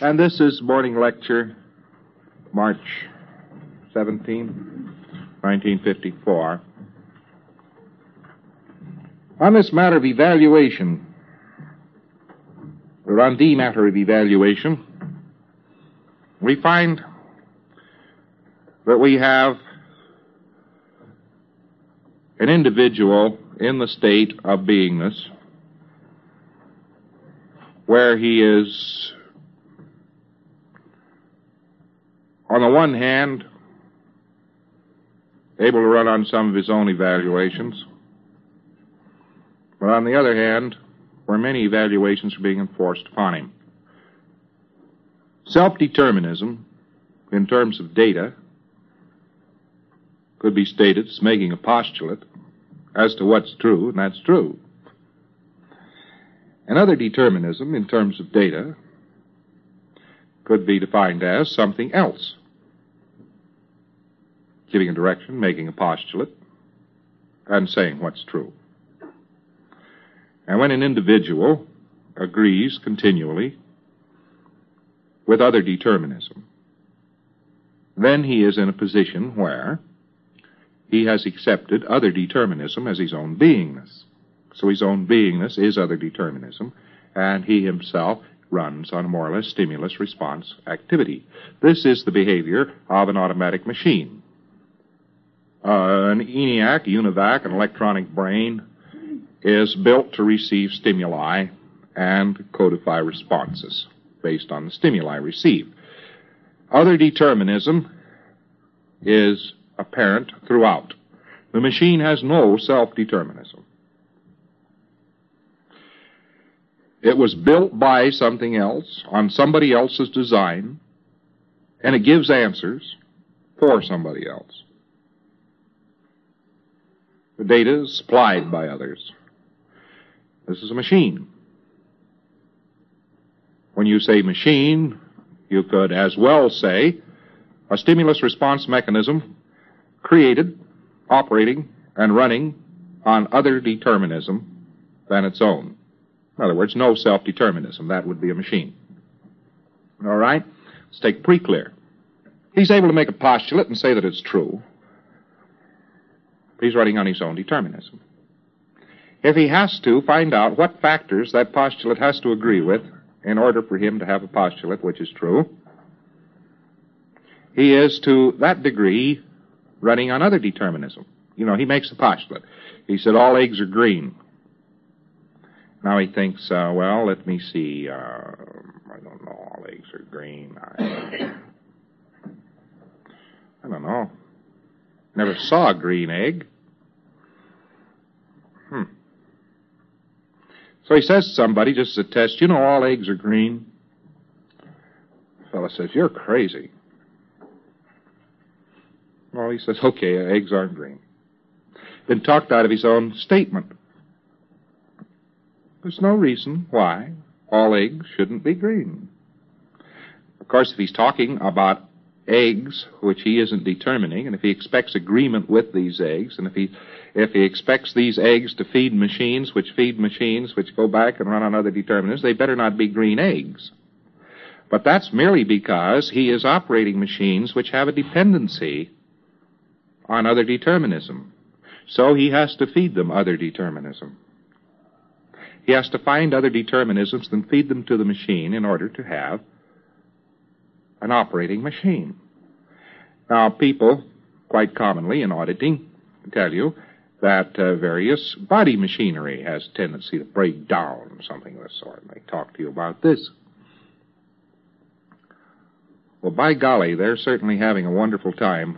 And this is morning lecture, March 17, 1954. On this matter of evaluation, or on the matter of evaluation, we find that we have an individual in the state of beingness where he is, on the one hand, able to run on some of his own evaluations, but on the other hand, where many evaluations are being enforced upon him. Self-determinism, in terms of data, could be stated as making a postulate as to what's true, and that's true. And other determinism, in terms of data, could be defined as something else, giving a direction, making a postulate, and saying what's true. And when an individual agrees continually with other determinism, then he is in a position where he has accepted other determinism as his own beingness. So his own beingness is other determinism, and he himself runs on a more or less stimulus-response activity. This is the behavior of an automatic machine. An ENIAC, UNIVAC, an electronic brain, is built to receive stimuli and codify responses based on the stimuli received. Other determinism is apparent throughout. The machine has no self-determinism. It was built by something else, on somebody else's design, and it gives answers for somebody else. The data is supplied by others. This is a machine. When you say machine, you could as well say a stimulus-response mechanism created, operating, and running on other determinism than its own. In other words, no self-determinism. That would be a machine. All right? Let's take pre-clear. He's able to make a postulate and say that it's true. He's running on his own determinism. If he has to find out what factors that postulate has to agree with in order for him to have a postulate which is true, he is to that degree running on other determinism. You know, he makes a postulate. He said all eggs are green. Now he thinks, well, let me see. I don't know, all eggs are green. I don't know. Never saw a green egg. So he says to somebody, just as a test, you know all eggs are green? The fellow says, you're crazy. Well, he says, okay, eggs aren't green. Then talked out of his own statement. There's no reason why all eggs shouldn't be green. Of course, if he's talking about eggs which he isn't determining, and if he expects agreement with these eggs, and if he expects these eggs to feed machines which go back and run on other determinants, they better not be green eggs. But that's merely because he is operating machines which have a dependency on other determinism. So he has to feed them other determinism. He has to find other determinisms and feed them to the machine in order to have an operating machine. Now, people, quite commonly in auditing, tell you that various body machinery has a tendency to break down, something of the sort, and they talk to you about this. Well, by golly, they're certainly having a wonderful time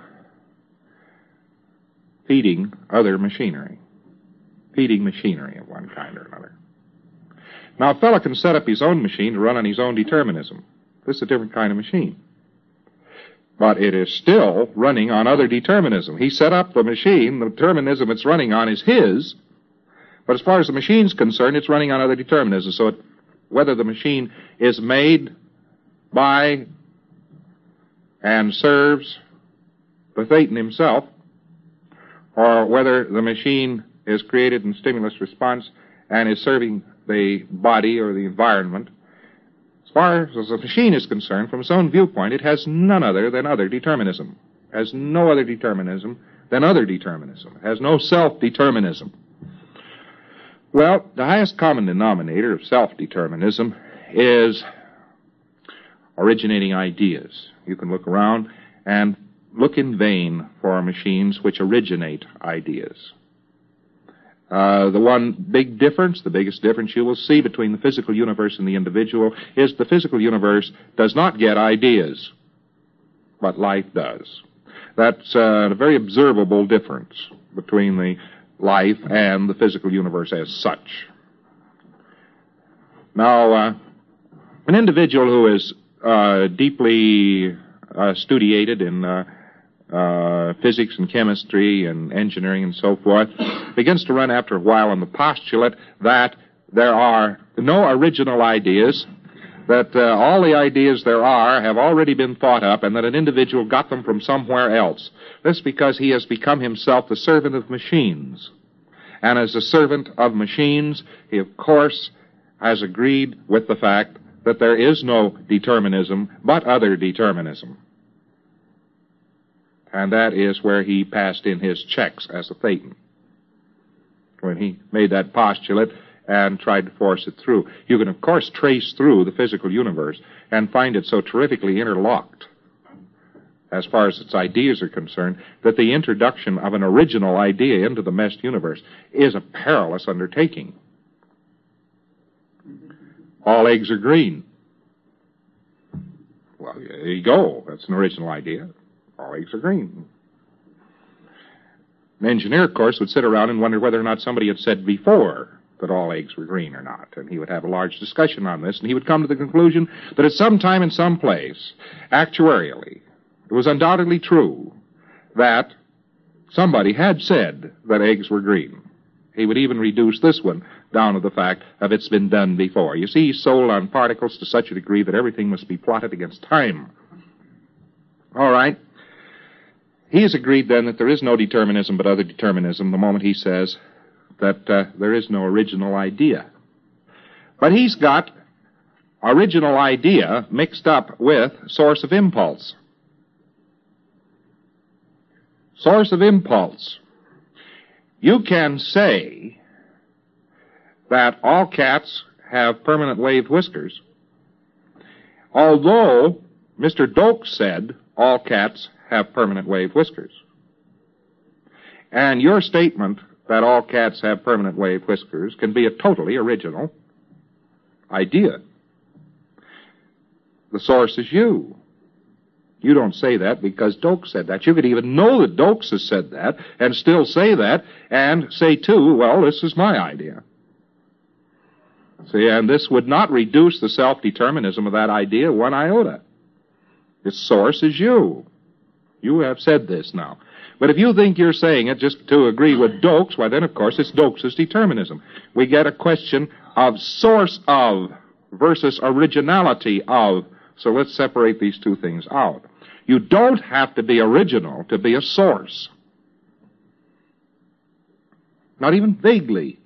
feeding other machinery. Feeding machinery of one kind or another. Now, a fellow can set up his own machine to run on his own determinism. This is a different kind of machine. But it is still running on other determinism. He set up the machine, the determinism it's running on is his, but as far as the machine's concerned, it's running on other determinism. So whether the machine is made by and serves the Thetan himself, or whether the machine is created in stimulus response and is serving the body or the environment, as far as the machine is concerned, from its own viewpoint, it has none other than other determinism. It has no other determinism than other determinism. It has no self-determinism. Well, the highest common denominator of self-determinism is originating ideas. You can look around and look in vain for machines which originate ideas. The one big difference, the biggest difference you will see between the physical universe and the individual is the physical universe does not get ideas, but life does. That's a very observable difference between the life and the physical universe as such. Now, an individual who is deeply studiated in physics and chemistry and engineering and so forth begins to run after a while on the postulate that there are no original ideas, that all the ideas there are have already been thought up, and that an individual got them from somewhere else. This because he has become himself the servant of machines. And as a servant of machines, he of course has agreed with the fact that there is no determinism but other determinism. And that is where he passed in his checks as a Thetan, when he made that postulate and tried to force it through. You can, of course, trace through the physical universe and find it so terrifically interlocked, as far as its ideas are concerned, that the introduction of an original idea into the meshed universe is a perilous undertaking. All eggs are green. Well, there you go. That's an original idea. All eggs are green. An engineer, of course, would sit around and wonder whether or not somebody had said before that all eggs were green or not. And he would have a large discussion on this, and he would come to the conclusion that at some time and some place, actuarially, it was undoubtedly true that somebody had said that eggs were green. He would even reduce this one down to the fact of it's been done before. You see, he's sold on particles to such a degree that everything must be plotted against time. All right. He has agreed then that there is no determinism but other determinism the moment he says that there is no original idea. But he's got original idea mixed up with source of impulse. Source of impulse. You can say that all cats have permanent wave whiskers, although Mr. Doak said all cats have permanent wave whiskers. And your statement that all cats have permanent wave whiskers can be a totally original idea. The source is you. You don't say that because Doak said that. You could even know that Doak has said that and still say that and say, too, well, this is my idea. See, and this would not reduce the self-determinism of that idea one iota. Its source is you. You have said this now. But if you think you're saying it just to agree with Doak's, why then, of course, it's Doak's determinism. We get a question of source of versus originality of. So let's separate these two things out. You don't have to be original to be a source. Not even vaguely.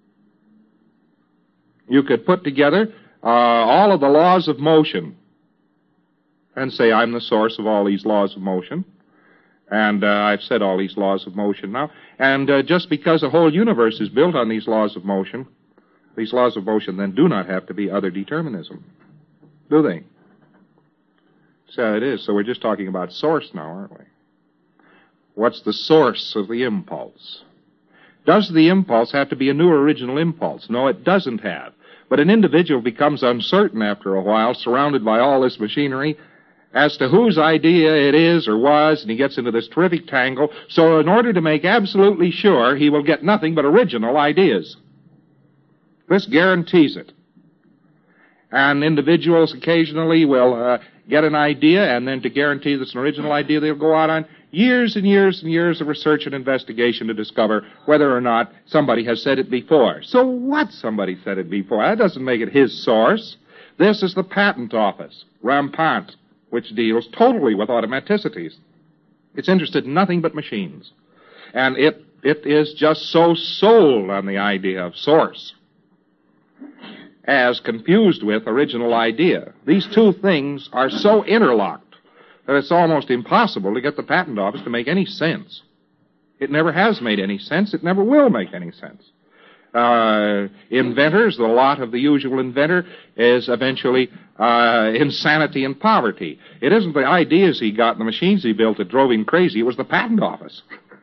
You could put together all of the laws of motion and say, I'm the source of all these laws of motion. And I've said all these laws of motion now. And just because the whole universe is built on these laws of motion then do not have to be other determinism. Do they? So it is. So we're just talking about source now, aren't we? What's the source of the impulse? Does the impulse have to be a new original impulse? No, it doesn't have. But an individual becomes uncertain after a while, surrounded by all this machinery, as to whose idea it is or was, and he gets into this terrific tangle. So in order to make absolutely sure, he will get nothing but original ideas. This guarantees it. And individuals occasionally will get an idea, and then to guarantee this an original idea, they'll go out on years and years and years of research and investigation to discover whether or not somebody has said it before. So what somebody said it before? That doesn't make it his source. This is the patent office, rampant, which deals totally with automaticities. It's interested in nothing but machines. And it is just so sold on the idea of source as confused with original idea. These two things are so interlocked that it's almost impossible to get the patent office to make any sense. It never has made any sense. It never will make any sense. Inventors, the lot of the usual inventor is eventually insanity and poverty. It isn't the ideas he got and the machines he built that drove him crazy. It was the patent office.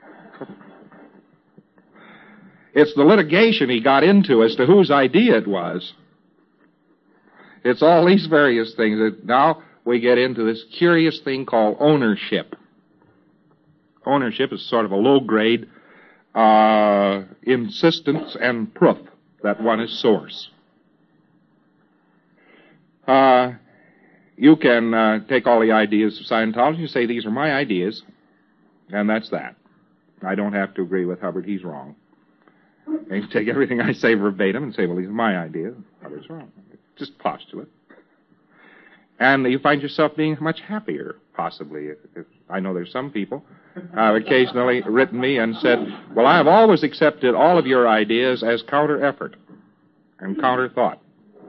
It's the litigation he got into as to whose idea it was. It's all these various things that now we get into this curious thing called ownership. Ownership is sort of a low-grade insistence and proof that one is source. You can take all the ideas of Scientology and say, these are my ideas, and that's that. I don't have to agree with Hubbard. He's wrong. And you take everything I say verbatim and say, well, these are my ideas. Hubbard's wrong. Just postulate. And you find yourself being much happier, possibly. I know there's some people have occasionally written me and said, well, I have always accepted all of your ideas as counter-effort and counter-thought.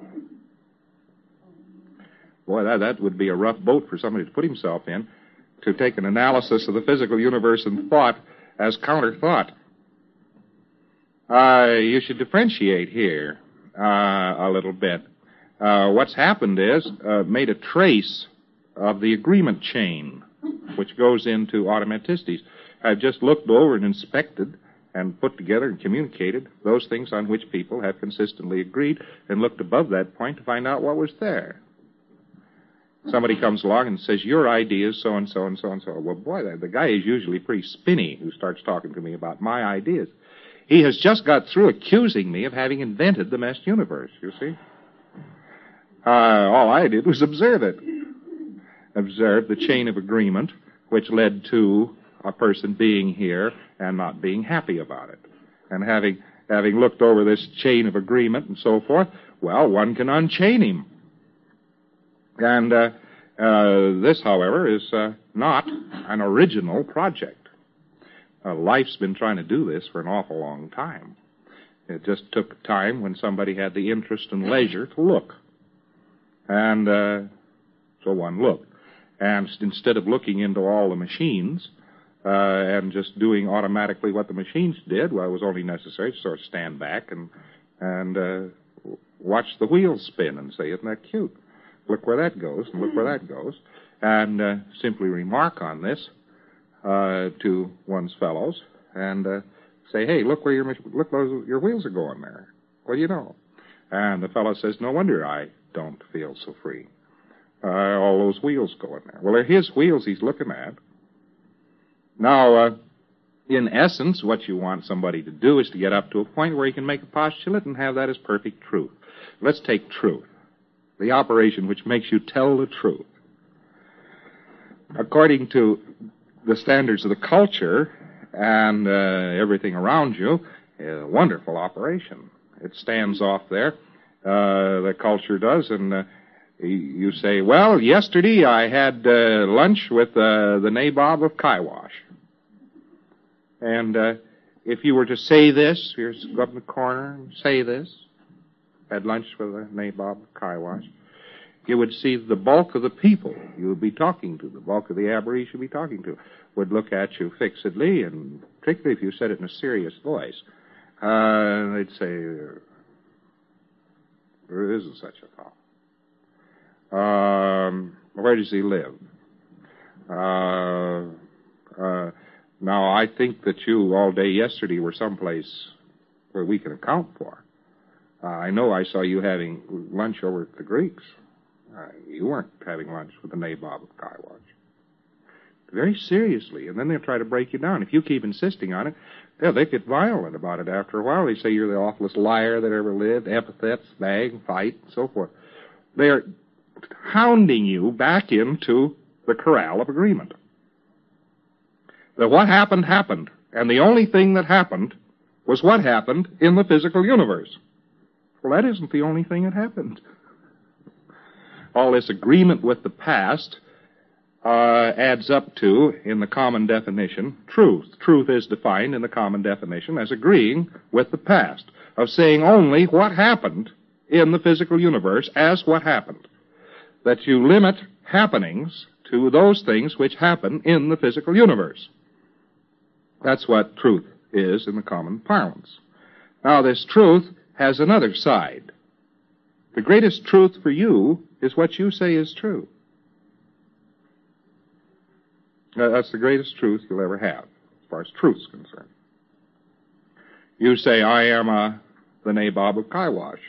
Boy, that would be a rough boat for somebody to put himself in, to take an analysis of the physical universe and thought as counter-thought. You should differentiate here a little bit. What's happened is made a trace of the agreement chain, which goes into automaticities. I've just looked over and inspected and put together and communicated those things on which people have consistently agreed and looked above that point to find out what was there. Somebody comes along and says, your idea is so-and-so and so-and-so. Well, boy, the guy is usually pretty spinny who starts talking to me about my ideas. He has just got through accusing me of having invented the meshed universe, you see. All I did was observe it. Observe the chain of agreement which led to a person being here and not being happy about it. And having looked over this chain of agreement and so forth, well, one can unchain him. And this, however, is not an original project. Life's been trying to do this for an awful long time. It just took time when somebody had the interest and leisure to look. And so one looked. And instead of looking into all the machines and just doing automatically what the machines did, well, it was only necessary to sort of stand back and watch the wheels spin and say, isn't that cute? Look where that goes, and look where that goes. And simply remark on this to one's fellows and say, hey, look where your wheels are going there. What do you know? And the fellow says, no wonder I don't feel so free. All those wheels going there. Well, they're his wheels he's looking at. Now, in essence, what you want somebody to do is to get up to a point where he can make a postulate and have that as perfect truth. Let's take truth, the operation which makes you tell the truth. According to the standards of the culture and everything around you, is a wonderful operation. It stands off there, the culture does, and you say, well, yesterday I had lunch with the nabob of Kaiwash. And if you were to say this, you go up in the corner and say this, had lunch with the nabob of Kaiwash, you would see the bulk of the people you would be talking to, the bulk of the Aborigines you'd be talking to, would look at you fixedly, and particularly if you said it in a serious voice, they'd say, there isn't such a fellow. Where does he live? Now, I think that you all day yesterday were someplace where we can account for. I know I saw you having lunch over at the Greeks. You weren't having lunch with the nabob of Kaiwash. Very seriously, and then they'll try to break you down. If you keep insisting on it, they get violent about it after a while. They say you're the awfulest liar that ever lived, epithets, bag, fight, and so forth. They're hounding you back into the corral of agreement. That what happened, happened, and the only thing that happened was what happened in the physical universe. Well, that isn't the only thing that happened. All this agreement with the past adds up to, in the common definition, truth. Truth is defined in the common definition as agreeing with the past, of saying only what happened in the physical universe as what happened. That you limit happenings to those things which happen in the physical universe. That's what truth is in the common parlance. Now, this truth has another side. The greatest truth for you is what you say is true. That's the greatest truth you'll ever have, as far as truth's concerned. You say, I am the Nabob of Kaiwash.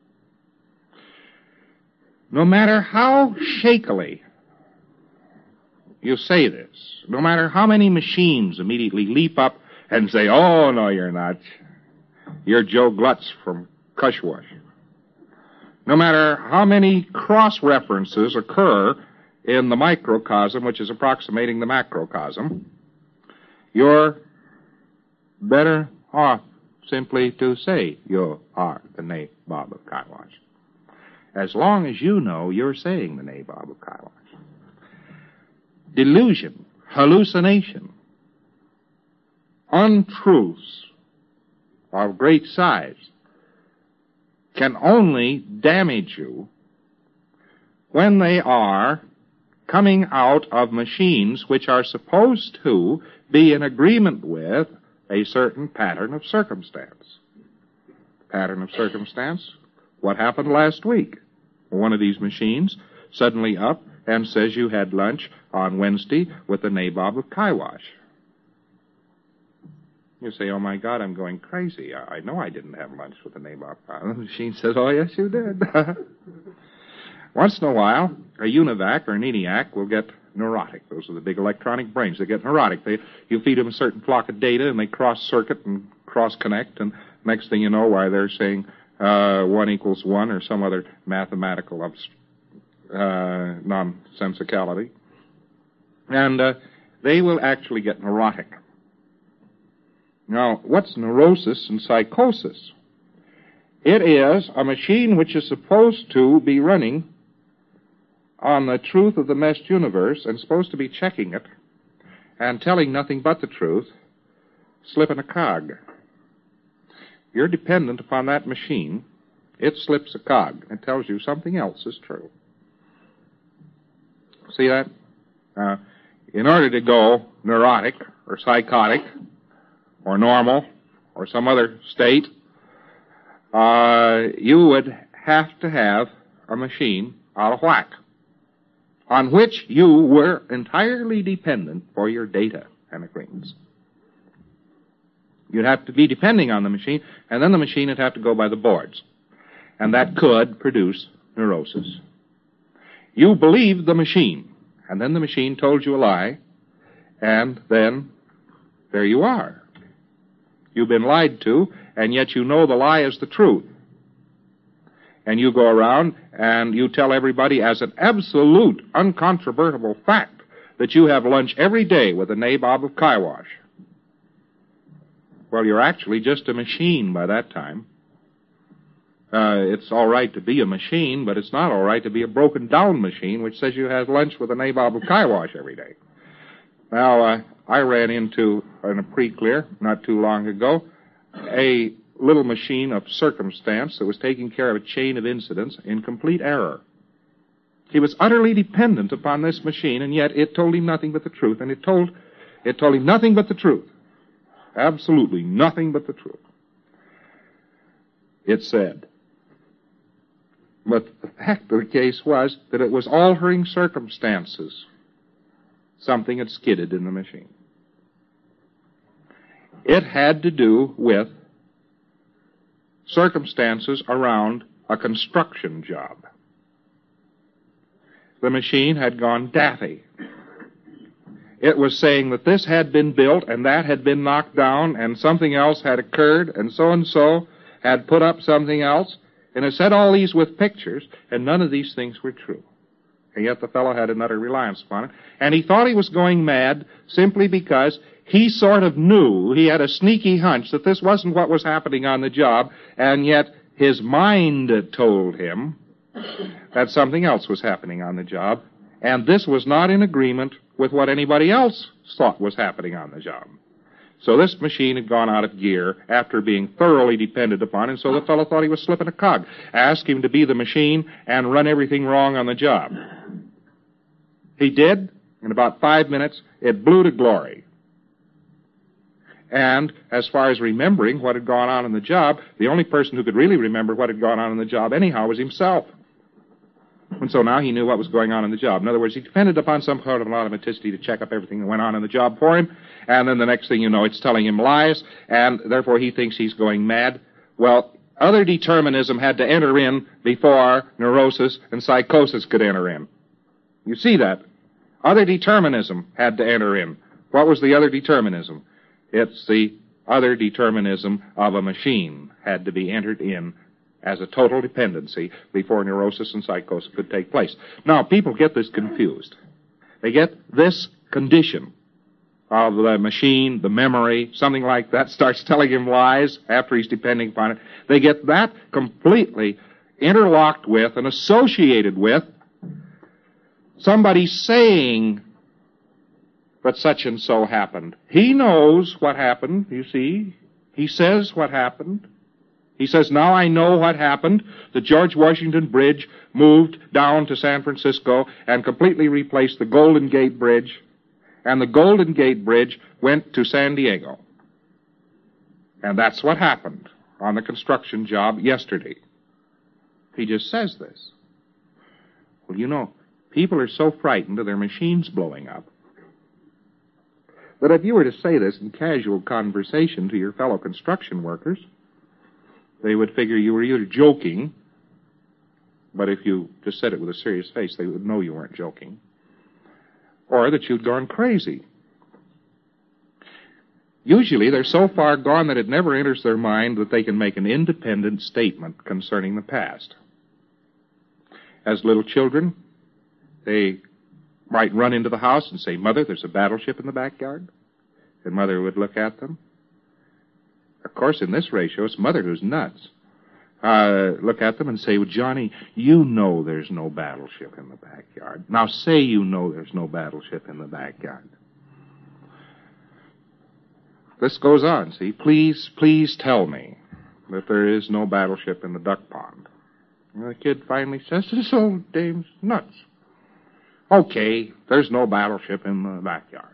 No matter how shakily you say this, no matter how many machines immediately leap up and say, oh, no, you're not. You're Joe Glutz from Cushwash. No matter how many cross-references occur in the microcosm, which is approximating the macrocosm, you're better off simply to say you are the Nabob of Kaiwash. As long as you know you're saying the Nabob of Kaiwash. Delusion, hallucination, untruths of great size can only damage you when they are coming out of machines which are supposed to be in agreement with a certain pattern of circumstance. Pattern of circumstance? What happened last week? One of these machines suddenly up and says you had lunch on Wednesday with the Nabob of Kaiwash. You say, oh, my God, I'm going crazy. I know I didn't have lunch with the Nabob. The machine says, oh, yes, you did. Once in a while, a UNIVAC or an ENIAC will get neurotic. Those are the big electronic brains. They get neurotic. You feed them a certain flock of data, and they cross-circuit and cross-connect, and next thing you know, why they're saying 1 equals 1 or some other mathematical nonsensicality. And they will actually get neurotic. Now, what's neurosis and psychosis? It is a machine which is supposed to be running on the truth of the meshed universe and supposed to be checking it and telling nothing but the truth, slipping a cog. You're dependent upon that machine. It slips a cog and tells you something else is true. See that? In order to go neurotic or psychotic or normal or some other state, you would have to have a machine out of whack on which you were entirely dependent for your data and agreements. You'd have to be depending on the machine, and then the machine would have to go by the boards. And that could produce neurosis. You believed the machine, and then the machine told you a lie, and then there you are. You've been lied to, and yet you know the lie is the truth. And you go around and you tell everybody as an absolute, uncontrovertible fact that you have lunch every day with the Nabob of Kaiwash. Well, you're actually just a machine by that time. It's all right to be a machine, but it's not all right to be a broken-down machine which says you have lunch with the Nabob of Kaiwash every day. Now, I ran into, in a pre-clear not too long ago, a little machine of circumstance that was taking care of a chain of incidents in complete error. He was utterly dependent upon this machine, and yet it told him nothing but the truth, and it told him nothing but the truth. Absolutely nothing but the truth. It said. But the fact of the case was that it was altering circumstances. Something had skidded in the machine. It had to do with circumstances around a construction job. The machine had gone daffy. It was saying that this had been built and that had been knocked down and something else had occurred and so had put up something else, and it said all these with pictures, and none of these things were true. And yet the fellow had an utter reliance upon it, and he thought he was going mad simply because he sort of knew, he had a sneaky hunch that this wasn't what was happening on the job, and yet his mind told him that something else was happening on the job, and this was not in agreement with what anybody else thought was happening on the job. So this machine had gone out of gear after being thoroughly depended upon, and so the fellow thought he was slipping a cog. Asked him to be the machine and run everything wrong on the job. He did. In about 5 minutes, it blew to glory. And as far as remembering what had gone on in the job, the only person who could really remember what had gone on in the job anyhow was himself. And so now he knew what was going on in the job. In other words, he depended upon some sort of an automaticity to check up everything that went on in the job for him, and then the next thing you know, it's telling him lies, and therefore he thinks he's going mad. Well, other determinism had to enter in before neurosis and psychosis could enter in. You see that? Other determinism had to enter in. What was the other determinism? It's the other determinism of a machine had to be entered in as a total dependency before neurosis and psychosis could take place. Now, people get this confused. They get this condition of the machine, the memory, something like that, starts telling him lies after he's depending upon it. They get that completely interlocked with and associated with somebody saying that such and so happened. He knows what happened, you see. He says what happened. He says, now I know what happened. The George Washington Bridge moved down to San Francisco and completely replaced the Golden Gate Bridge, and the Golden Gate Bridge went to San Diego. And that's what happened on the construction job yesterday. He just says this. Well, you know, people are so frightened of their machines blowing up that if you were to say this in casual conversation to your fellow construction workers, they would figure you were either joking, but if you just said it with a serious face, they would know you weren't joking, or that you'd gone crazy. Usually, they're so far gone that it never enters their mind that they can make an independent statement concerning the past. As little children, they might run into the house and say, Mother, there's a battleship in the backyard. And Mother would look at them. Of course, in this ratio, it's Mother who's nuts. Look at them and say, well, Johnny, you know there's no battleship in the backyard. Now say you know there's no battleship in the backyard. This goes on, see. Please tell me that there is no battleship in the duck pond. And the kid finally says, this old dame's nuts. Okay, there's no battleship in the backyard.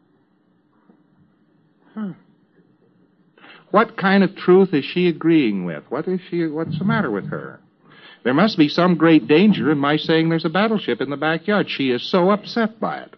What kind of truth is she agreeing with? What's the matter with her? There must be some great danger in my saying there's a battleship in the backyard. She is so upset by it.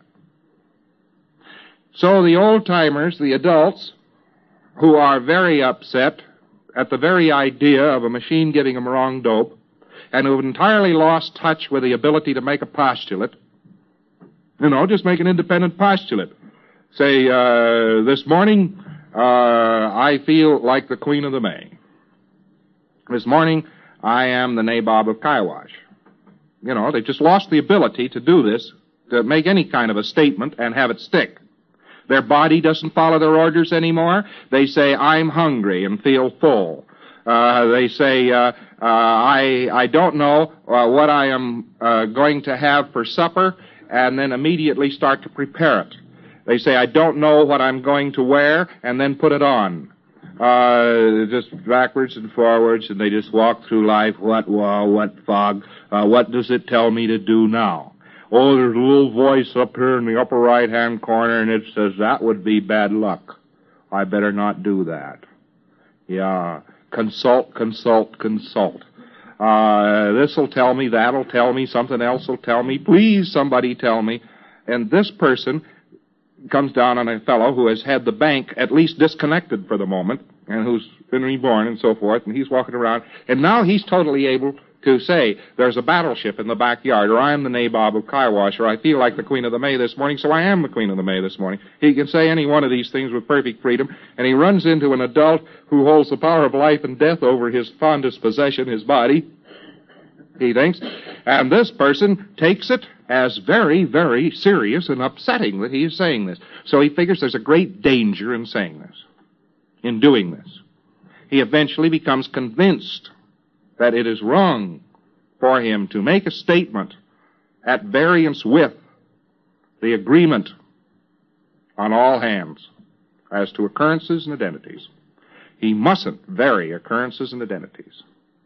So the old-timers, the adults, who are very upset at the very idea of a machine giving them wrong dope, and who've entirely lost touch with the ability to make a postulate, just make an independent postulate. Say, this morning, I feel like the Queen of the May. This morning, I am the Nabob of Kaiwash. They've just lost the ability to do this, to make any kind of a statement and have it stick. Their body doesn't follow their orders anymore. They say, I'm hungry and feel full. They say, I don't know what I am going to have for supper, and then immediately start to prepare it. They say, I don't know what I'm going to wear, and then put it on. Just backwards and forwards, and they just walk through life. What fog? What does it tell me to do now? Oh, there's a little voice up here in the upper right-hand corner, and it says, that would be bad luck. I better not do that. Yeah, consult. This'll tell me, that'll tell me, something else will tell me. Please, somebody tell me. And this person comes down on a fellow who has had the bank at least disconnected for the moment, and who's been reborn and so forth, and he's walking around, and now he's totally able to say, there's a battleship in the backyard, or I'm the Nabob of Kaiwash, or I feel like the Queen of the May this morning, so I am the Queen of the May this morning. He can say any one of these things with perfect freedom, and he runs into an adult who holds the power of life and death over his fondest possession, his body, he thinks, and this person takes it as very, very serious and upsetting that he is saying this. So he figures there's a great danger in saying this, in doing this. He eventually becomes convinced that it is wrong for him to make a statement at variance with the agreement on all hands. as to occurrences and identities. He mustn't vary occurrences and identities.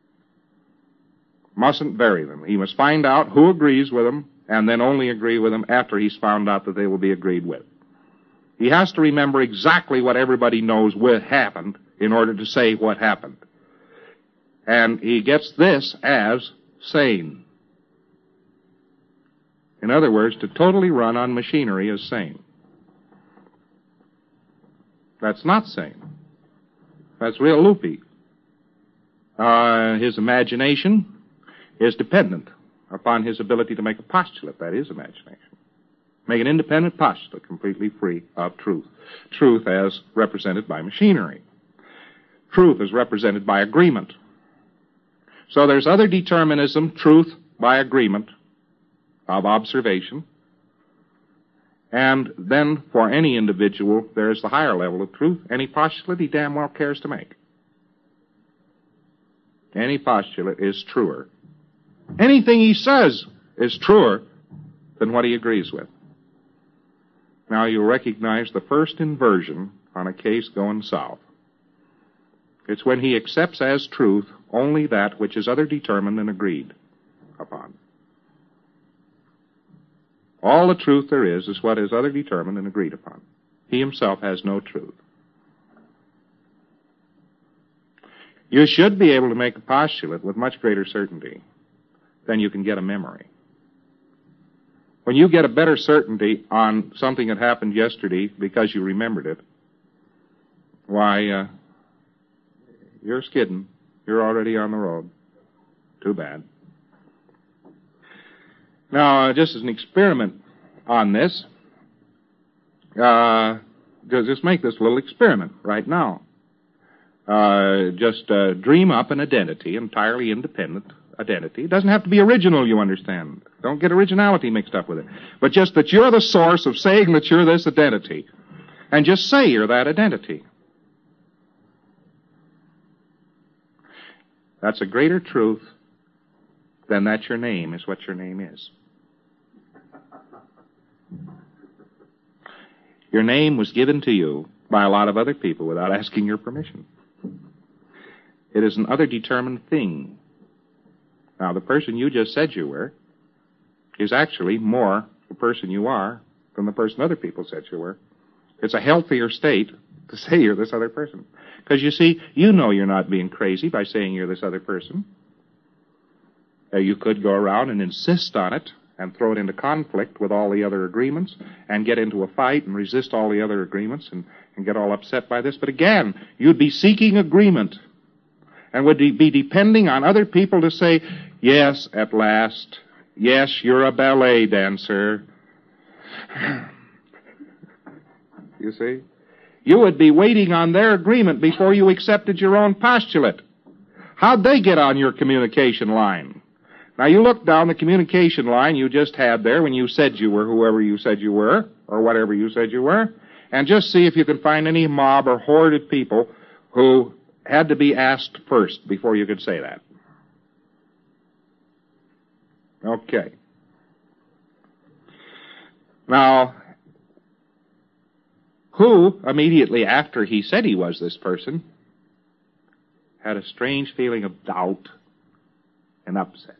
Mustn't vary them. He must find out who agrees with them and then only agree with them after he's found out that they will be agreed with. He has to remember exactly what everybody knows what happened in order to say what happened. And he gets this as sane. In other words, to totally run on machinery is sane. That's not sane. That's real loopy. His imagination is dependent upon his ability to make a postulate. That is imagination. Make an independent postulate completely free of truth. Truth as represented by machinery. Truth is represented by agreement. So there's other determinism, truth by agreement of observation. And then for any individual, there's the higher level of truth, any postulate he damn well cares to make. Any postulate is truer. Anything he says is truer than what he agrees with. Now you'll recognize the first inversion on a case going south. It's when he accepts as truth only that which is other determined and agreed upon. All the truth there is what is other determined and agreed upon. He himself has no truth. You should be able to make a postulate with much greater certainty than you can get a memory. When you get a better certainty on something that happened yesterday because you remembered it, why, you're skidding. You're already on the road. Too bad. Now, just as an experiment on this, just make this little experiment right now. Just dream up an identity, entirely independent identity. It doesn't have to be original, you understand. Don't get originality mixed up with it. But just that you're the source of saying that you're this identity. And just say you're that identity. That's a greater truth than that your name is what your name is. Your name was given to you by a lot of other people without asking your permission. It is an other determined thing. Now, the person you just said you were is actually more the person you are than the person other people said you were. It's a healthier state to say you're this other person. Because, you see, you know you're not being crazy by saying you're this other person. You could go around and insist on it and throw it into conflict with all the other agreements and get into a fight and resist all the other agreements and get all upset by this. But again, you'd be seeking agreement and would be depending on other people to say, yes, at last, yes, you're a ballet dancer. You see? You would be waiting on their agreement before you accepted your own postulate. How'd they get on your communication line? Now, you look down the communication line you just had there when you said you were whoever you said you were, or whatever you said you were, and just see if you can find any mob or horde of people who had to be asked first before you could say that. Okay. Now, who, immediately after he said he was this person, had a strange feeling of doubt and upset?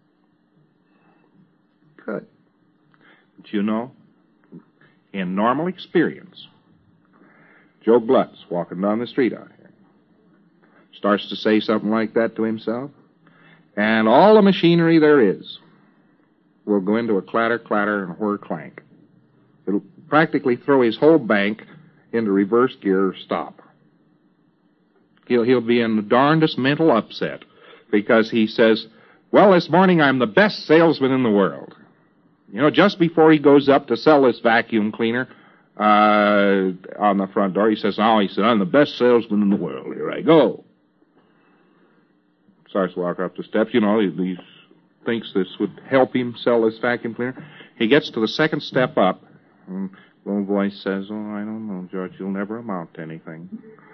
Good. But you know, in normal experience, Joe Glutz walking down the street out here starts to say something like that to himself, and all the machinery there is will go into a clatter, clatter, and whir, clank. It'll practically throw his whole bank into reverse gear or stop. He'll be in the darndest mental upset because he says, well, this morning I'm the best salesman in the world. You know, just before he goes up to sell this vacuum cleaner on the front door, he says, I'm the best salesman in the world. Here I go. Starts to walk up the steps. You know, he thinks this would help him sell this vacuum cleaner. He gets to the second step up, and the little voice says, I don't know, George, you'll never amount to anything.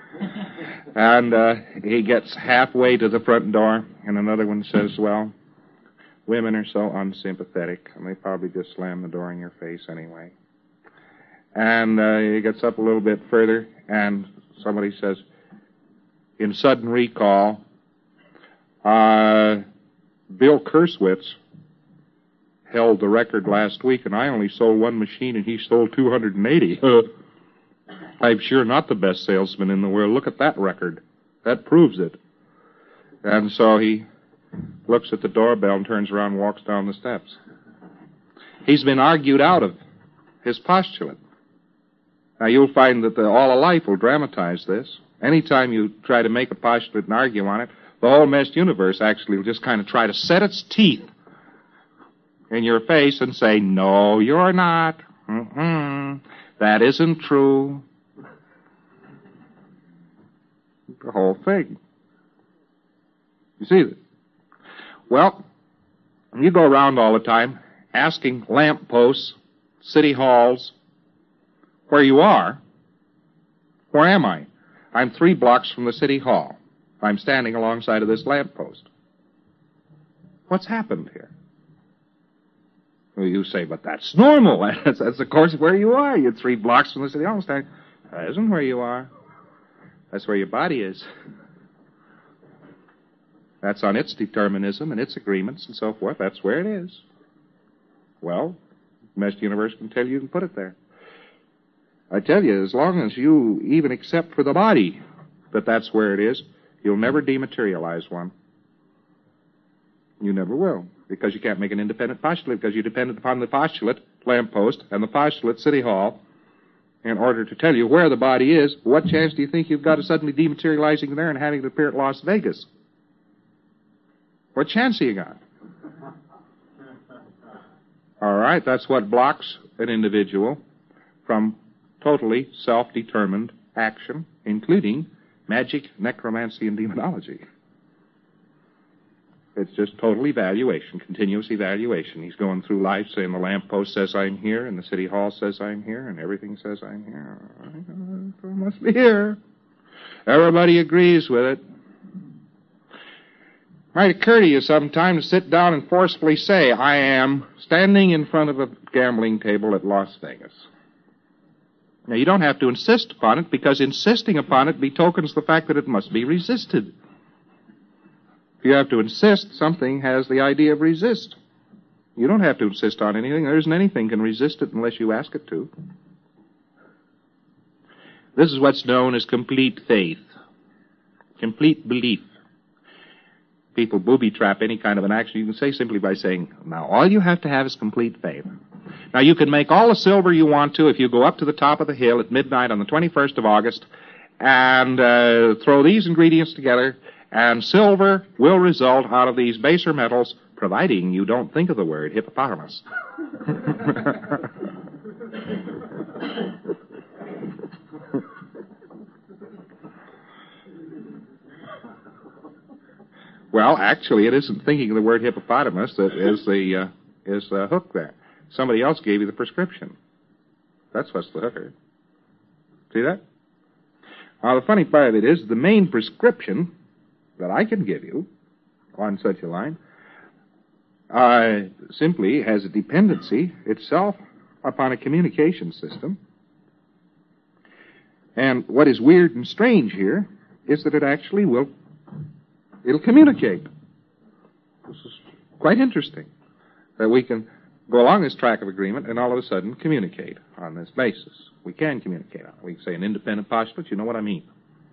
And he gets halfway to the front door, and another one says, well, women are so unsympathetic, and they probably just slam the door in your face anyway. And he gets up a little bit further, and somebody says, in sudden recall, Bill Kerswitz held the record last week, and I only sold one machine, and he sold 280. I'm sure not the best salesman in the world. Look at that record. That proves it. And so he looks at the doorbell and turns around and walks down the steps. He's been argued out of his postulate. Now, you'll find that all of life will dramatize this. Anytime you try to make a postulate and argue on it, the whole meshed universe actually will just kind of try to set its teeth in your face and say, no, you're not. That isn't true. The whole thing. You see that? Well, you go around all the time asking lampposts, city halls, where you are. Where am I? I'm 3 blocks from the city hall. I'm standing alongside of this lamppost. What's happened here? Well, you say, but that's normal. That's of course where you are. You're 3 blocks from the city hall. That isn't where you are. That's where your body is. That's on its determinism and its agreements and so forth. That's where it is. Well, the meshed universe can tell you and put it there. I tell you, as long as you even accept for the body that that's where it is, you'll never dematerialize one. You never will, because you can't make an independent postulate, because you depended upon the postulate, lamppost, and the postulate, city hall, in order to tell you where the body is. What chance do you think you've got of suddenly dematerializing there and having it appear at Las Vegas? What chance have you got? All right, that's what blocks an individual from totally self-determined action, including magic, necromancy, and demonology. It's just total evaluation, continuous evaluation. He's going through life saying the lamppost says I'm here, and the city hall says I'm here, and everything says I'm here. I must be here. Everybody agrees with it. Might occur to you sometime to sit down and forcefully say, I am standing in front of a gambling table at Las Vegas. Now, you don't have to insist upon it, because insisting upon it betokens the fact that it must be resisted. If you have to insist, something has the idea of resist. You don't have to insist on anything. There isn't anything can resist it unless you ask it to. This is what's known as complete faith, complete belief. People booby-trap any kind of an action. You can say simply by saying, now, all you have to have is complete faith. Now, you can make all the silver you want to if you go up to the top of the hill at midnight on the 21st of August and throw these ingredients together, and silver will result out of these baser metals, providing you don't think of the word hippopotamus. Well, actually, it isn't thinking of the word hippopotamus that is the hook there. Somebody else gave you the prescription. That's what's the hooker. See that? Now, the funny part of it is the main prescription that I can give you on such a line simply has a dependency itself upon a communication system. And what is weird and strange here is that it actually it'll communicate. This is quite interesting, that we can go along this track of agreement and all of a sudden communicate on this basis. We can communicate on it. We can say an independent postulate, you know what I mean.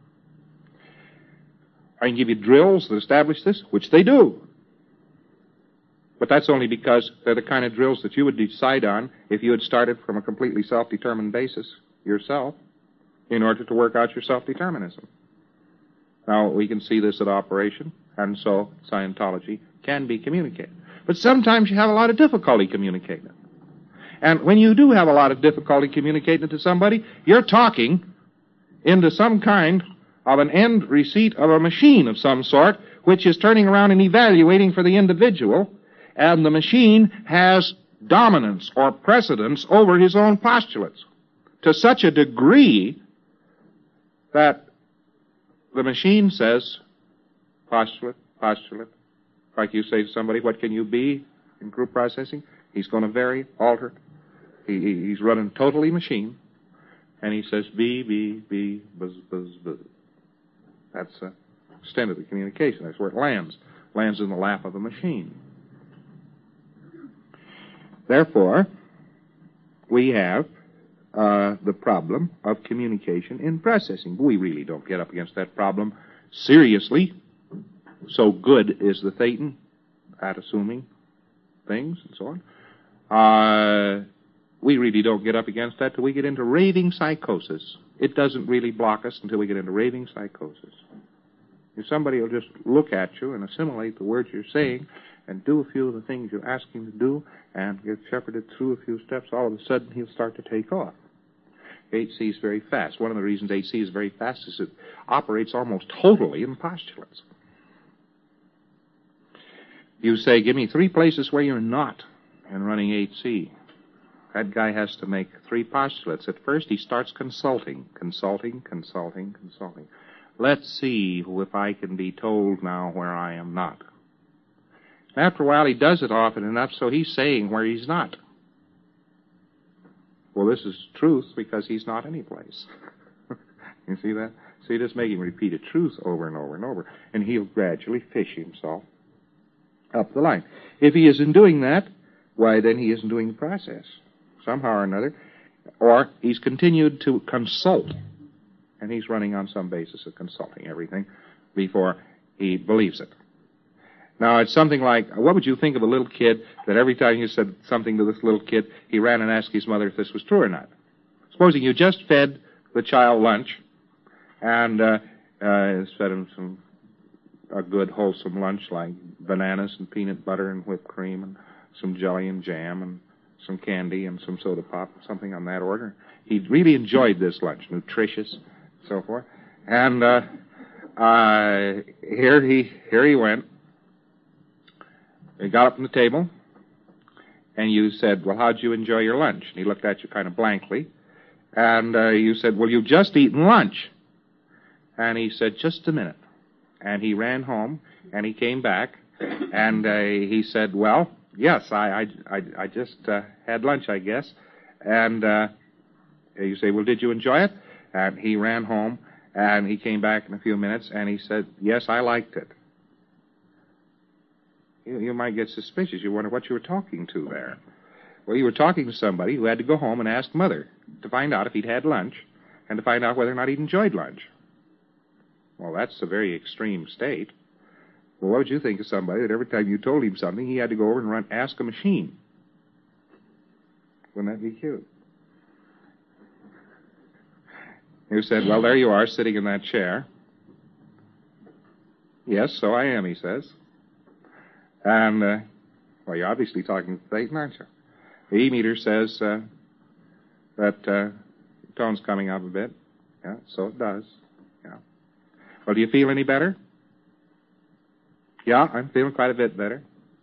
I can give you drills that establish this, which they do. But that's only because they're the kind of drills that you would decide on if you had started from a completely self-determined basis yourself in order to work out your self-determinism. Now, we can see this at operation, and so Scientology can be communicated. But sometimes you have a lot of difficulty communicating it. And when you do have a lot of difficulty communicating it to somebody, you're talking into some kind of an end receipt of a machine of some sort, which is turning around and evaluating for the individual, and the machine has dominance or precedence over his own postulates to such a degree that the machine says, postulate. Like you say to somebody, what can you be in group processing? He's going to vary, alter. He's running totally machine. And he says, B, B, B, buzz, buzz, buzz. That's the extent of the communication. That's where it lands. Lands in the lap of the machine. Therefore, we have the problem of communication in processing. We really don't get up against that problem seriously. So good is the Thetan at assuming things and so on. We really don't get up against that till we get into raving psychosis. It doesn't really block us until we get into raving psychosis. If somebody will just look at you and assimilate the words you're saying and do a few of the things you ask him to do and get shepherded through a few steps, all of a sudden he'll start to take off. HC is very fast. One of the reasons HC is very fast is it operates almost totally in postulates. You say, give me 3 places where you're not in running HC. That guy has to make 3 postulates. At first, he starts consulting. Let's see if I can be told now where I am not. After a while, he does it often enough, so he's saying where he's not. Well, this is truth because he's not any place. You see that? So you just make him repeat a truth over and over and over, and he'll gradually fish himself up the line. If he isn't doing that, why, then he isn't doing the process somehow or another, or he's continued to consult, and he's running on some basis of consulting everything before he believes it. Now, it's something like, what would you think of a little kid that every time you said something to this little kid, he ran and asked his mother if this was true or not? Supposing you just fed the child lunch, and fed him a good, wholesome lunch like bananas and peanut butter and whipped cream and some jelly and jam and some candy and some soda pop, something on that order. He really enjoyed this lunch, nutritious, so forth. And here he went. He got up from the table, and you said, well, how'd you enjoy your lunch? And he looked at you kind of blankly, and you said, well, you've just eaten lunch. And he said, just a minute. And he ran home, and he came back, and he said, well, yes, I just had lunch, I guess. And you say, well, did you enjoy it? And he ran home, and he came back in a few minutes, and he said, yes, I liked it. You might get suspicious. You wonder what you were talking to there. Well, you were talking to somebody who had to go home and ask Mother to find out if he'd had lunch and to find out whether or not he'd enjoyed lunch. Well, that's a very extreme state. Well, what would you think of somebody that every time you told him something, he had to go over and ask a machine? Wouldn't that be cute? You said, well, there you are, sitting in that chair. Yes, so I am, he says. And, well, you're obviously talking to Thetan, aren't you? The E-meter says that tone's coming up a bit. Yeah, so it does. Yeah. Well, do you feel any better? Yeah, I'm feeling quite a bit better.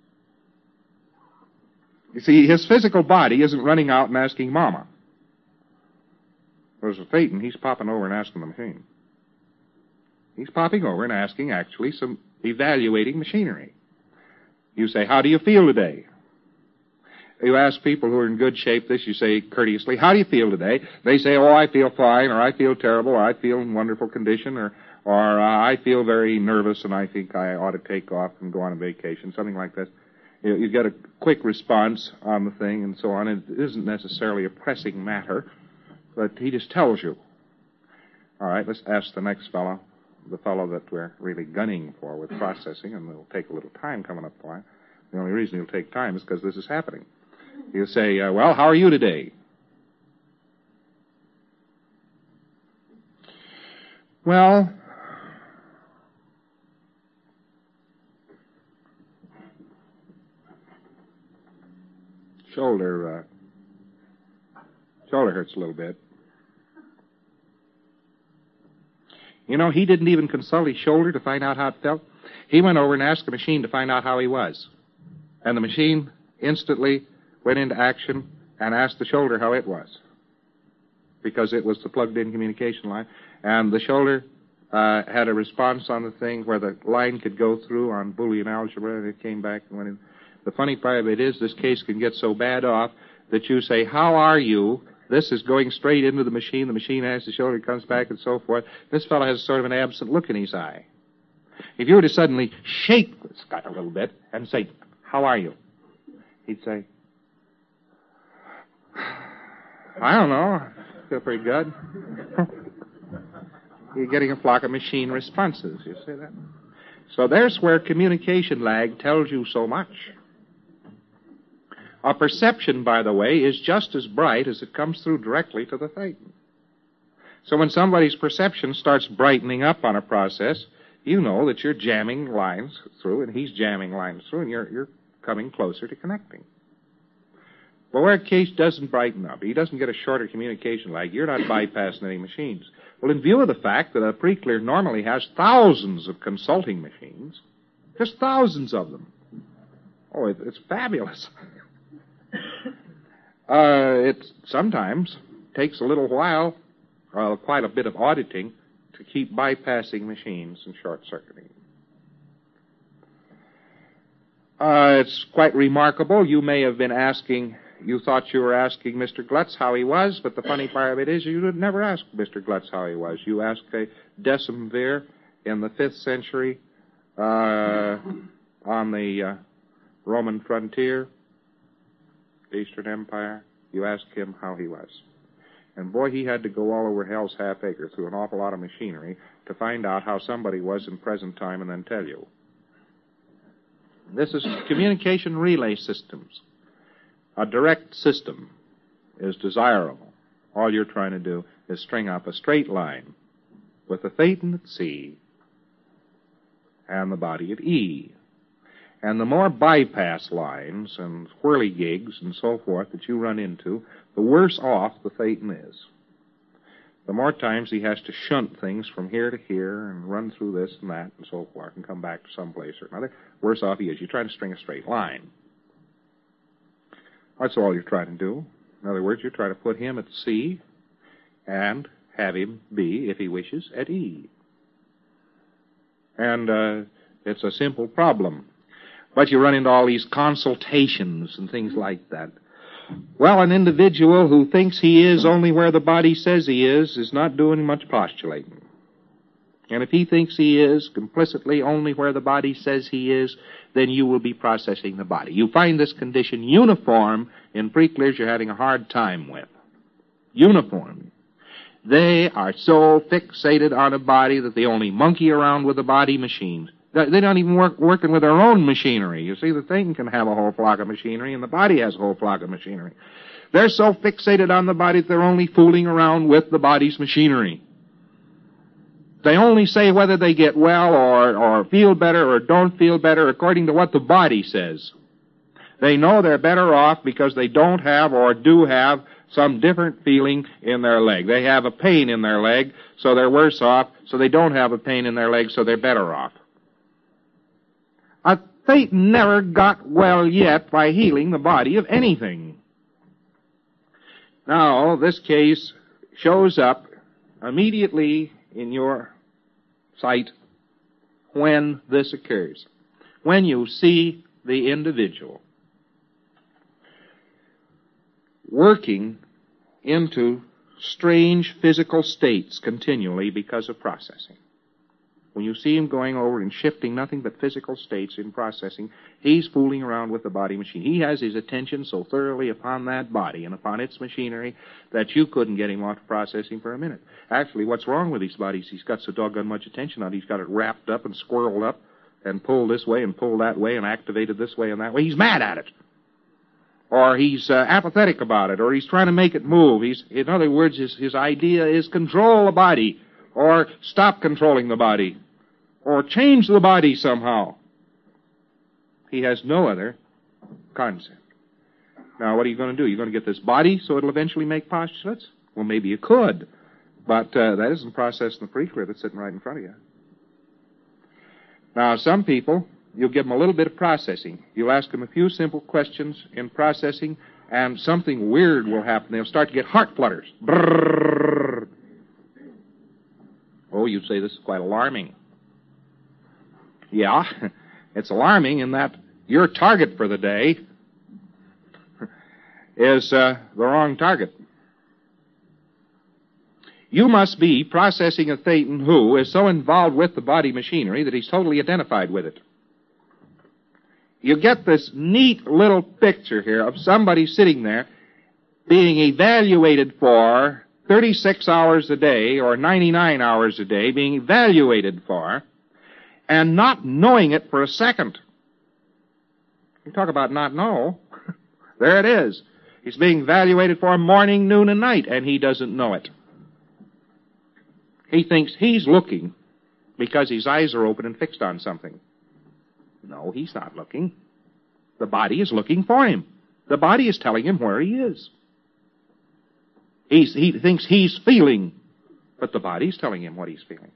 You see, his physical body isn't running out and asking Mama. Whereas with Thetan, he's popping over and asking the machine. He's popping over and asking, actually, some evaluating machinery. You say, how do you feel today? You ask people who are in good shape this, you say courteously, how do you feel today? They say, oh, I feel fine, or I feel terrible, or I feel in wonderful condition, or I feel very nervous and I think I ought to take off and go on a vacation, something like that. You get a quick response on the thing and so on. It isn't necessarily a pressing matter, but he just tells you. All right, let's ask the next fellow. The fellow that we're really gunning for with processing, and it'll take a little time coming up for it. The only reason it'll take time is because this is happening. You say, well, how are you today? Well, shoulder hurts a little bit. You know, he didn't even consult his shoulder to find out how it felt. He went over and asked the machine to find out how he was. And the machine instantly went into action and asked the shoulder how it was, because it was the plugged-in communication line. And the shoulder had a response on the thing where the line could go through on Boolean algebra, and it came back and went in. The funny part of it is this case can get so bad off that you say, how are you? this is going straight into the machine has to shoulder, it comes back, and so forth. This fellow has sort of an absent look in his eye. If you were to suddenly shake this guy a little bit and say, "How are you?" he'd say, "I don't know. I feel pretty good." You're getting a flock of machine responses. You see that? So there's where communication lag tells you so much. Our perception, by the way, is just as bright as it comes through directly to the thetan. So when somebody's perception starts brightening up on a process, you know that you're jamming lines through, and he's jamming lines through, and you're coming closer to connecting. But where a case doesn't brighten up, he doesn't get a shorter communication lag, you're not bypassing any machines. Well, in view of the fact that a pre-clear normally has thousands of consulting machines, just thousands of them. Oh, it's fabulous. It sometimes takes a little while, quite a bit of auditing, to keep bypassing machines and short-circuiting. It's quite remarkable. You may have been asking, you thought you were asking Mr. Glutz how he was, but the funny part of it is you would never ask Mr. Glutz how he was. You asked a decemvir in the 5th century on the Roman frontier, Eastern Empire. You asked him how he was. And boy, he had to go all over hell's half acre through an awful lot of machinery to find out how somebody was in present time and then tell you. This is communication relay systems. A direct system is desirable. All you're trying to do is string up a straight line with the thetan at C and the body at E. And the more bypass lines and whirligigs and so forth that you run into, the worse off the thetan is. The more times he has to shunt things from here to here and run through this and that and so forth and come back to some place or another, worse off he is. You're trying to string a straight line. That's all you're trying to do. In other words, you're trying to put him at C and have him be, if he wishes, at E. And it's a simple problem. But you run into all these consultations and things like that. Well, an individual who thinks he is only where the body says he is not doing much postulating. And if he thinks he is complicitly only where the body says he is, then you will be processing the body. You find this condition uniform in pre-clears you're having a hard time with. Uniform. They are so fixated on a body that they only monkey around with the body machines. They don't even working with their own machinery. You see, the thing can have a whole flock of machinery, and the body has a whole flock of machinery. They're so fixated on the body that they're only fooling around with the body's machinery. They only say whether they get well or feel better or don't feel better according to what the body says. They know they're better off because they don't have or do have some different feeling in their leg. They have a pain in their leg, so they're worse off, so they don't have a pain in their leg, so they're better off. A thetan never got well yet by healing the body of anything. Now, this case shows up immediately in your sight when this occurs. When you see the individual working into strange physical states continually because of processing. When you see him going over and shifting nothing but physical states in processing, he's fooling around with the body machine. He has his attention so thoroughly upon that body and upon its machinery that you couldn't get him off processing for a minute. Actually, what's wrong with his bodies? He's got so doggone much attention on it. He's got it wrapped up and squirreled up and pulled this way and pulled that way and activated this way and that way. He's mad at it. Or he's apathetic about it, or he's trying to make it move. In other words, his idea is control the body, or stop controlling the body, or change the body somehow. He has no other concept. Now, what are you going to do? You're going to get this body so it'll eventually make postulates? Well, maybe you could, but that isn't processed in the pre-clear that's sitting right in front of you. Now, some people, you'll give them a little bit of processing. You'll ask them a few simple questions in processing, and something weird will happen. They'll start to get heart flutters. Brrrr. Oh, you'd say this is quite alarming. Yeah, it's alarming in that your target for the day is the wrong target. You must be processing a Thetan who is so involved with the body machinery that he's totally identified with it. You get this neat little picture here of somebody sitting there being evaluated for 36 hours a day or 99 hours a day, being evaluated for, and not knowing it for a second. You talk about not know. There it is. He's being evaluated for morning, noon, and night, and he doesn't know it. He thinks he's looking because his eyes are open and fixed on something. No, he's not looking. The body is looking for him. The body is telling him where he is. He thinks he's feeling, but the body's telling him what he's feeling.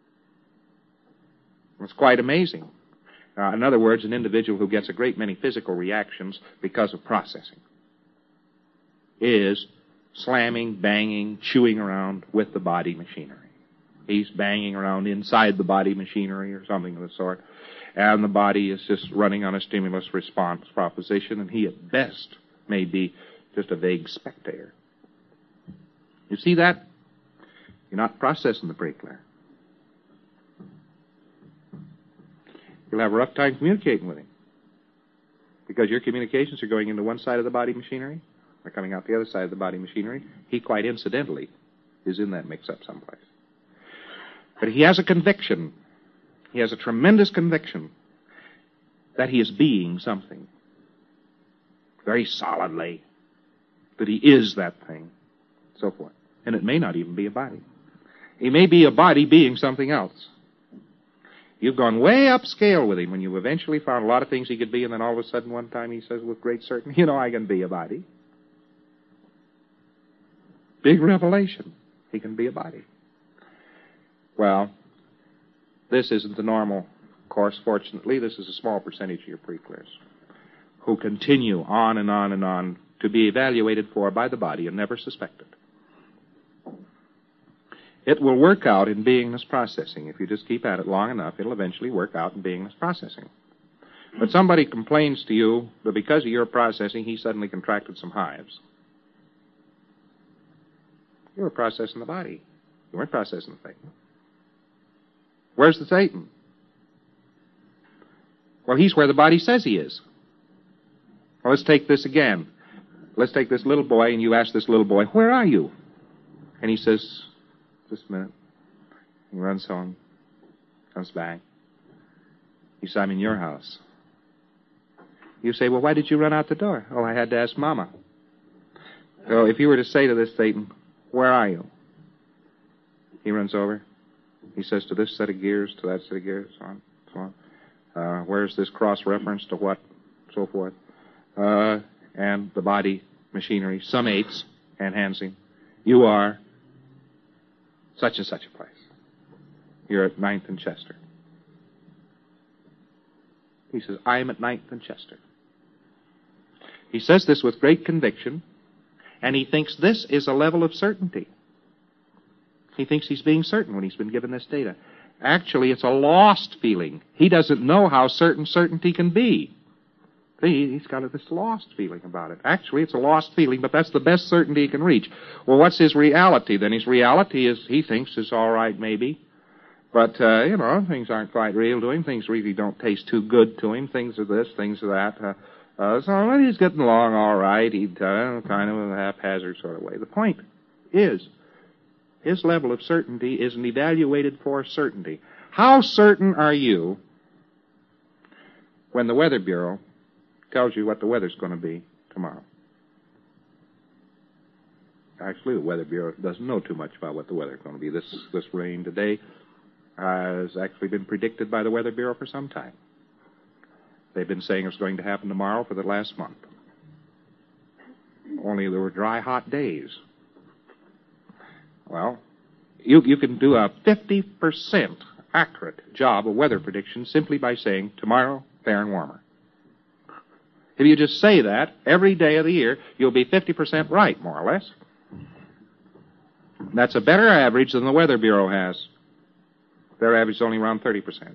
It's quite amazing. In other words, an individual who gets a great many physical reactions because of processing is slamming, banging, chewing around with the body machinery. He's banging around inside the body machinery or something of the sort, and the body is just running on a stimulus response proposition, and he at best may be just a vague spectator. You see that? You're not processing the breakler. You'll have a rough time communicating with him because your communications are going into one side of the body machinery. They're coming out the other side of the body machinery. He quite incidentally is in that mix-up someplace. But he has a conviction. He has a tremendous conviction that he is being something. Very solidly. That he is that thing. So forth. And it may not even be a body. He may be a body being something else. You've gone way upscale with him when you eventually found a lot of things he could be, and then all of a sudden one time he says with great certainty, I can be a body. Big revelation. He can be a body. Well, this isn't the normal course, fortunately. This is a small percentage of your pre-clears who continue on and on and on to be evaluated for by the body and never suspected. It will work out in beingness processing. If you just keep at it long enough, it'll eventually work out in beingness processing. But somebody complains to you that because of your processing, he suddenly contracted some hives. You were processing the body. You weren't processing the Thetan. Where's the Thetan? Well, he's where the body says he is. Well, let's take this again. Let's take this little boy, and you ask this little boy, where are you? And he says, just a minute. He runs home, comes back. He says, I'm in your house. You say, well, why did you run out the door? Oh, I had to ask Mama. So if you were to say to this Thetan, where are you? He runs over. He says to this set of gears, to that set of gears, so on, so on. Where's this cross-reference to what, so forth. And the body machinery summates and hands him. You are such and such a place. You're at 9th and Chester. He says, I am at 9th and Chester. He says this with great conviction, and he thinks this is a level of certainty. He thinks he's being certain when he's been given this data. Actually, it's a lost feeling. He doesn't know how certain certainty can be. See, he's got this lost feeling about it. Actually, it's a lost feeling, but that's the best certainty he can reach. Well, what's his reality then? His reality is, he thinks, is all right, maybe. But, things aren't quite real to him. Things really don't taste too good to him. Things are this, things are that. So he's getting along all right. He'd kind of a haphazard sort of way. The point is, his level of certainty isn't evaluated for certainty. How certain are you when the Weather Bureau tells you what the weather's going to be tomorrow? Actually, the Weather Bureau doesn't know too much about what the weather's going to be. This rain today has actually been predicted by the Weather Bureau for some time. They've been saying it's going to happen tomorrow for the last month. Only there were dry, hot days. Well, you can do a 50% accurate job of weather prediction simply by saying, tomorrow, fair and warmer. If you just say that every day of the year, you'll be 50% right, more or less. That's a better average than the Weather Bureau has. Their average is only around 30%.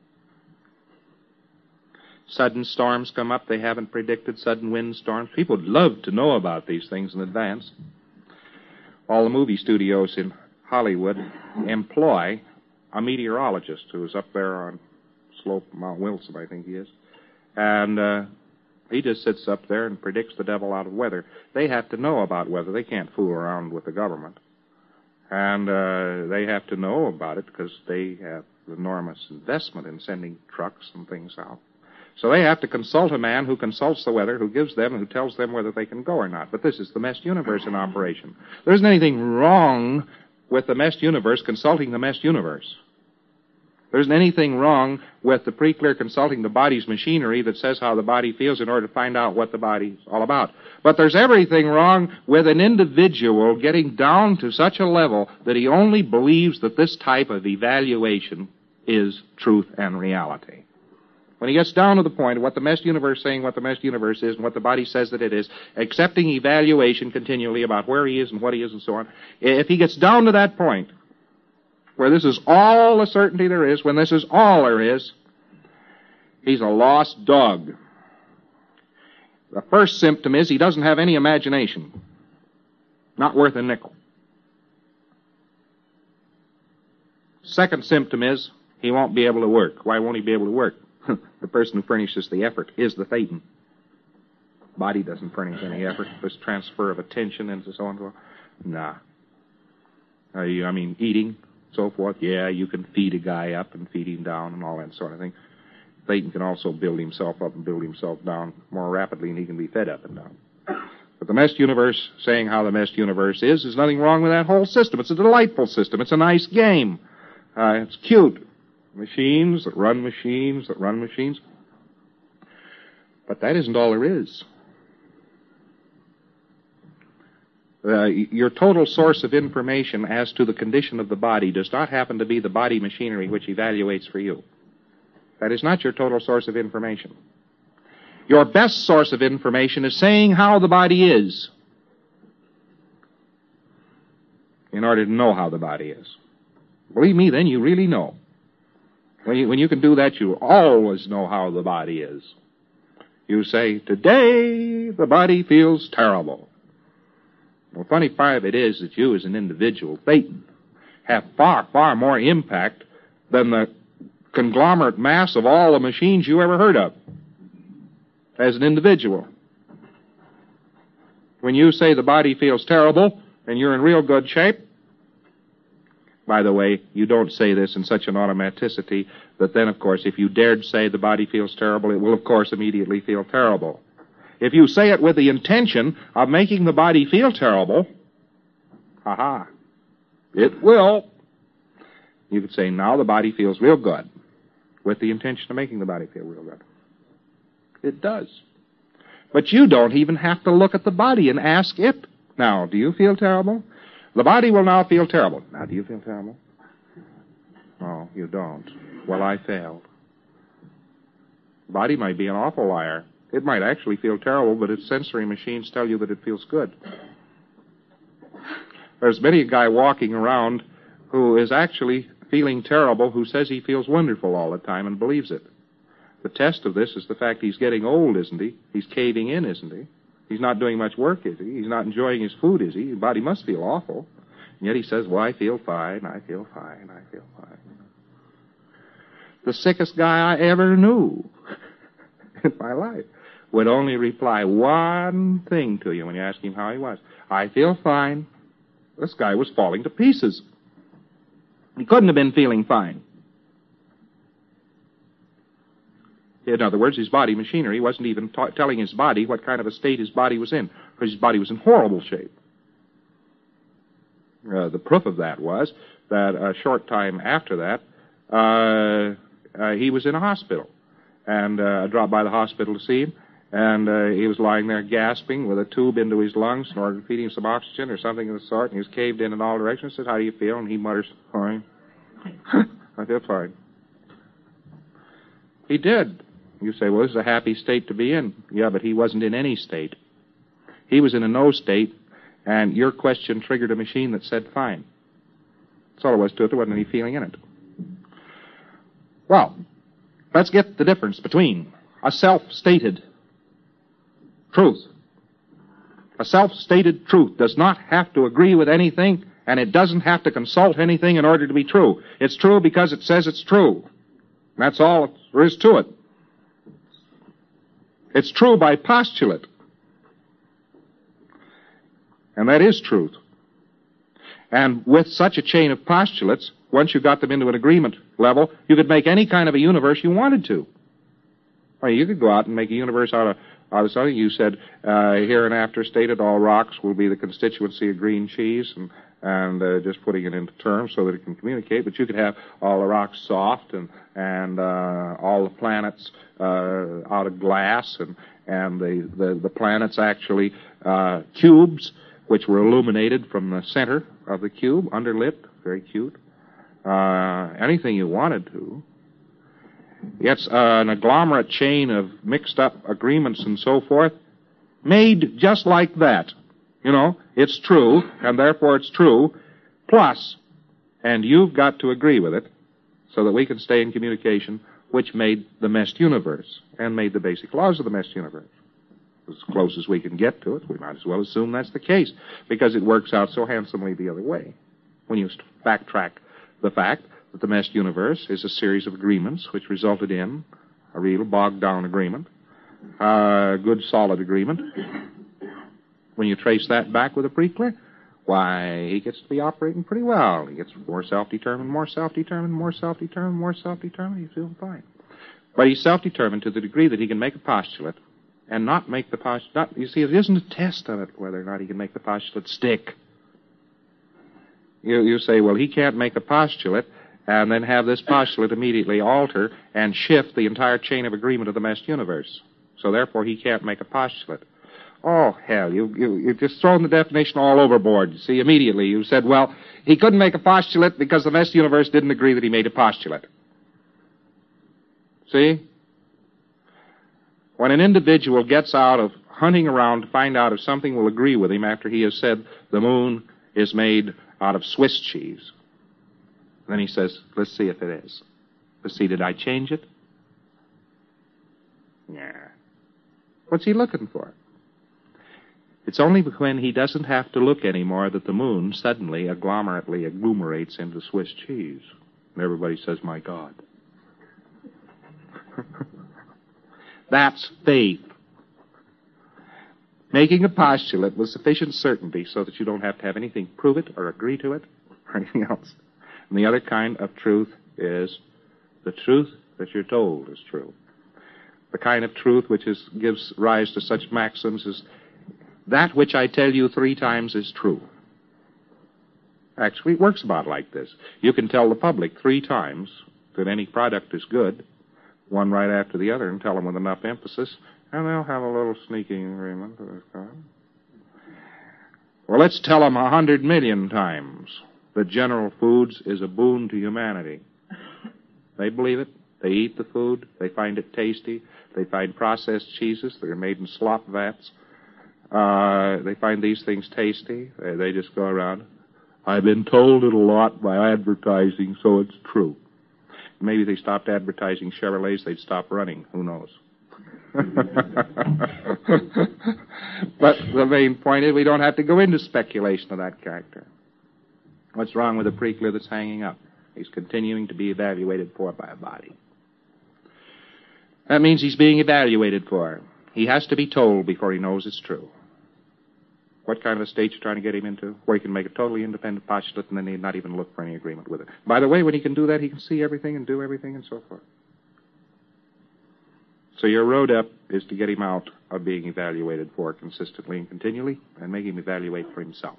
Sudden storms come up they haven't predicted, sudden windstorms. People would love to know about these things in advance. All the movie studios in Hollywood employ a meteorologist who's up there on slope Mount Wilson, I think he is. And he just sits up there and predicts the devil out of weather. They have to know about weather. They can't fool around with the government. And they have to know about it because they have enormous investment in sending trucks and things out. So they have to consult a man who consults the weather, who gives them and who tells them whether they can go or not. But this is the Meshed Universe in operation. There isn't anything wrong with the Meshed Universe consulting the Meshed Universe. There isn't anything wrong with the pre-clear consulting the body's machinery that says how the body feels in order to find out what the body's all about. But there's everything wrong with an individual getting down to such a level that he only believes that this type of evaluation is truth and reality. When he gets down to the point of what the Meshed Universe is saying, what the Meshed Universe is, and what the body says that it is, accepting evaluation continually about where he is and what he is and so on, if he gets down to that point, where this is all the certainty there is, when this is all there is, he's a lost dog. The first symptom is he doesn't have any imagination. Not worth a nickel. Second symptom is he won't be able to work. Why won't he be able to work? The person who furnishes the effort is the Thetan. Body doesn't furnish any effort. This transfer of attention and so on and so on. Nah. I mean, eating, so forth. Yeah, you can feed a guy up and feed him down and all that sort of thing. Thetan can also build himself up and build himself down more rapidly, and he can be fed up and down. But the Meshed Universe, saying how the Meshed Universe is, there's nothing wrong with that whole system. It's a delightful system. It's a nice game. It's cute. Machines that run machines that run machines. But that isn't all there is. Your total source of information as to the condition of the body does not happen to be the body machinery which evaluates for you. That is not your total source of information. Your best source of information is saying how the body is in order to know how the body is. Believe me, then you really know. When you can do that, you always know how the body is. You say, today the body feels terrible. Well, funny part of it is that you as an individual, Thetan, have far, far more impact than the conglomerate mass of all the machines you ever heard of as an individual. When you say the body feels terrible and you're in real good shape, by the way, you don't say this in such an automaticity that then, of course, if you dared say the body feels terrible, it will, of course, immediately feel terrible. If you say it with the intention of making the body feel terrible, it will. You could say, now the body feels real good, with the intention of making the body feel real good. It does. But you don't even have to look at the body and ask it, now, do you feel terrible? The body will now feel terrible. Now, do you feel terrible? Oh, you don't. Well, I failed. The body might be an awful liar. It might actually feel terrible, but its sensory machines tell you that it feels good. There's many a guy walking around who is actually feeling terrible who says he feels wonderful all the time and believes it. The test of this is the fact he's getting old, isn't he? He's caving in, isn't he? He's not doing much work, is he? He's not enjoying his food, is he? His body must feel awful. And yet he says, well, I feel fine, I feel fine, I feel fine. The sickest guy I ever knew in my life would only reply one thing to you when you ask him how he was. I feel fine. This guy was falling to pieces. He couldn't have been feeling fine. In other words, his body machinery wasn't even telling his body what kind of a state his body was in, because his body was in horrible shape. The proof of that was that a short time after that, he was in a hospital. And I dropped by the hospital to see him, and he was lying there gasping with a tube into his lungs in order to feed him some oxygen or something of the sort, and he was caved in all directions. I said, how do you feel? And he mutters, fine. I feel fine. He did. You say, well, this is a happy state to be in. Yeah, but he wasn't in any state. He was in a no state, and your question triggered a machine that said fine. That's all there was to it. There wasn't any feeling in it. Well, let's get the difference between a self-stated truth. A self-stated truth does not have to agree with anything And it doesn't have to consult anything in order to be true. It's true because it says it's true. That's all there is to it. It's true by postulate. And that is truth. And with such a chain of postulates, once you got them into an agreement level, you could make any kind of a universe you wanted to. Well, you could go out and make a universe out of something. You said, hereinafter stated, all rocks will be the constituency of green cheese, and just putting it into terms so that it can communicate. But you could have all the rocks soft, and all the planets out of glass, and the planets actually cubes, which were illuminated from the center of the cube, underlit, very cute. Anything you wanted to. It's an agglomerate chain of mixed-up agreements and so forth, made just like that. You know, it's true, and therefore it's true, plus, and you've got to agree with it so that we can stay in communication, which made the meshed universe and made the basic laws of the meshed universe. As close as we can get to it, we might as well assume that's the case, because it works out so handsomely the other way. When you backtrack the fact that the meshed universe is a series of agreements which resulted in a real bogged-down agreement, a good solid agreement. When you trace that back with a Preakler, why, he gets to be operating pretty well. He gets more self-determined, more self-determined, more self-determined, more self-determined. He's doing fine. But he's self-determined to the degree that he can make a postulate and not make the postulate. You see, it isn't a test of it whether or not he can make the postulate stick. You say, well, he can't make a postulate and then have this postulate immediately alter and shift the entire chain of agreement of the meshed universe. So therefore, he can't make a postulate. Oh, hell, you've just thrown the definition all overboard. You see, immediately you said, well, he couldn't make a postulate because the meshed universe didn't agree that he made a postulate. See? When an individual gets out of hunting around to find out if something will agree with him after he has said the moon is made out of Swiss cheese, then he says, let's see if it is. Let's see, did I change it? Yeah. What's he looking for? It's only when he doesn't have to look anymore that the moon suddenly agglomerates into Swiss cheese. And everybody says, my God. That's faith. Making a postulate with sufficient certainty so that you don't have to have anything prove it or agree to it or anything else. And the other kind of truth is the truth that you're told is true. The kind of truth which gives rise to such maxims as that which I tell you 3 times is true. Actually, it works about like this. You can tell the public 3 times that any product is good, one right after the other, and tell them with enough emphasis, and they'll have a little sneaking agreement of this kind. Well, let's tell them 100 million times that General Foods is a boon to humanity. They believe it. They eat the food. They find it tasty. They find processed cheeses that are made in slop vats. They find these things tasty. They just go around. I've been told it a lot by advertising, so it's true. Maybe if they stopped advertising Chevrolets, they'd stop running. Who knows? But the main point is we don't have to go into speculation of that character. What's wrong with a Preakler that's hanging up? He's continuing to be evaluated for by a body. That means he's being evaluated for. He has to be told before he knows it's true. What kind of a state you're trying to get him into? Where he can make a totally independent postulate and then he'd not even look for any agreement with it. By the way, when he can do that, he can see everything and do everything and so forth. So your road up is to get him out of being evaluated for consistently and continually and make him evaluate for himself.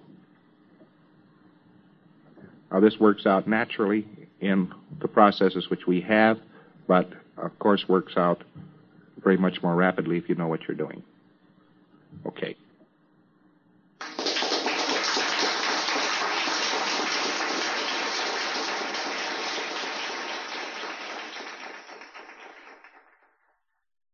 Now, this works out naturally in the processes which we have, but, of course, works out very much more rapidly if you know what you're doing. Okay.